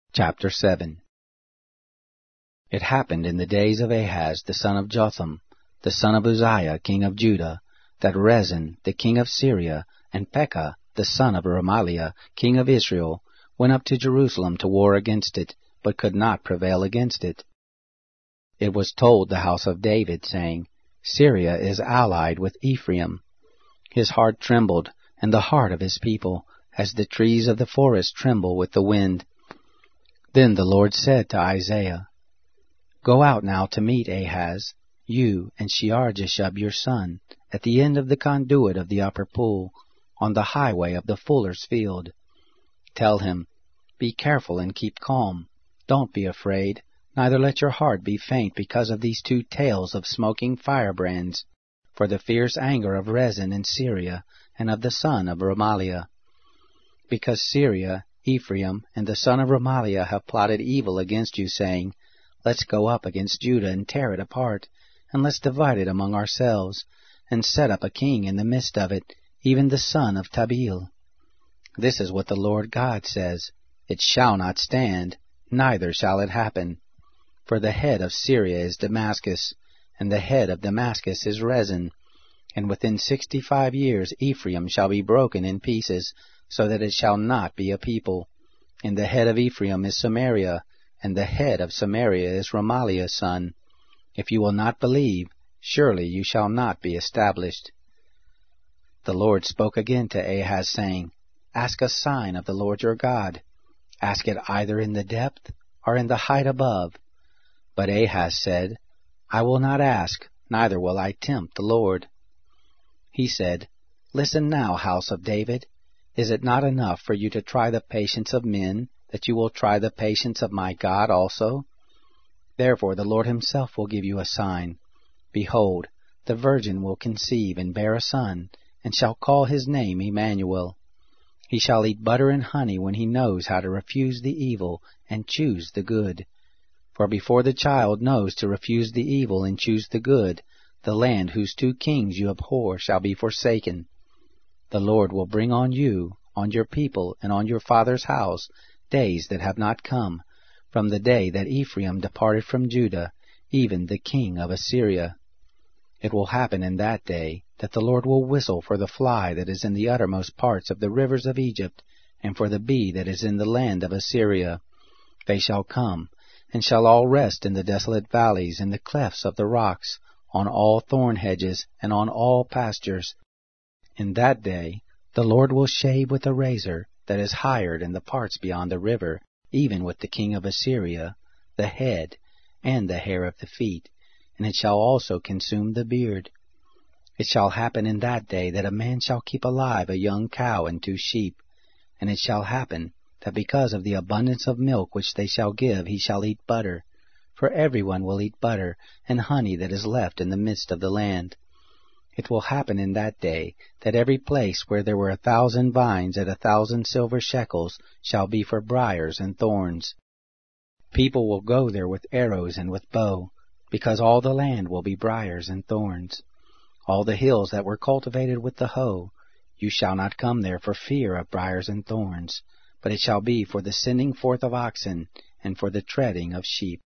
Chapter 7. It happened in the days of Ahaz the son of Jotham, the son of Uzziah king of Judah, that Rezin the king of Syria, and Pekah the son of Remaliah king of Israel, went up to Jerusalem to war against it, but could not prevail against it. It was told the house of David, saying, Syria is allied with Ephraim. His heart trembled, and the heart of his people, as the trees of the forest tremble with the wind. Then the Lord said to Isaiah, Go out now to meet Ahaz, you and Shear-Jashub your son, at the end of the conduit of the upper pool, on the highway of the fuller's field. Tell him, Be careful and keep calm. Don't be afraid, neither let your heart be faint because of these two tails of smoking firebrands, for the fierce anger of Rezin in Syria, and of the son of Remaliah. Because Syria, Ephraim, and the son of Remaliah have plotted evil against you, saying, Let's go up against Judah and tear it apart, and let's divide it among ourselves, and set up a king in the midst of it, even the son of Tabeel. This is what the Lord God says, It shall not stand, neither shall it happen. For the head of Syria is Damascus, and the head of Damascus is Rezin. And within 65 years Ephraim shall be broken in pieces, so that it shall not be a people. And the head of Ephraim is Samaria, and the head of Samaria is Remaliah's son. If you will not believe, surely you shall not be established. The Lord spoke again to Ahaz, saying, Ask a sign of the Lord your God. Ask it either in the depth or in the height above. But Ahaz said, I will not ask, neither will I tempt the Lord. He said, Listen now, house of David. Is it not enough for you to try the patience of men, that you will try the patience of my God also? Therefore the Lord himself will give you a sign. Behold, the virgin will conceive and bear a son, and shall call his name Emmanuel. He shall eat butter and honey when he knows how to refuse the evil and choose the good. For before the child knows to refuse the evil and choose the good, the land whose two kings you abhor shall be forsaken. The Lord will bring on you, on your people, and on your father's house, days that have not come, from the day that Ephraim departed from Judah, even the king of Assyria. It will happen in that day, that the Lord will whistle for the fly that is in the uttermost parts of the rivers of Egypt, and for the bee that is in the land of Assyria. They shall come, and shall all rest in the desolate valleys, in the clefts of the rocks, on all thorn hedges, and on all pastures. In that day the Lord will shave with a razor that is hired in the parts beyond the river, even with the king of Assyria, the head, and the hair of the feet, and it shall also consume the beard. It shall happen in that day that a man shall keep alive a young cow and 2 sheep, and it shall happen that because of the abundance of milk which they shall give he shall eat butter, for everyone will eat butter and honey that is left in the midst of the land. It will happen in that day that every place where there were 1,000 vines at 1,000 silver shekels shall be for briars and thorns. People will go there with arrows and with bow, because all the land will be briars and thorns. All the hills that were cultivated with the hoe, you shall not come there for fear of briars and thorns, but it shall be for the sending forth of oxen, and for the treading of sheep.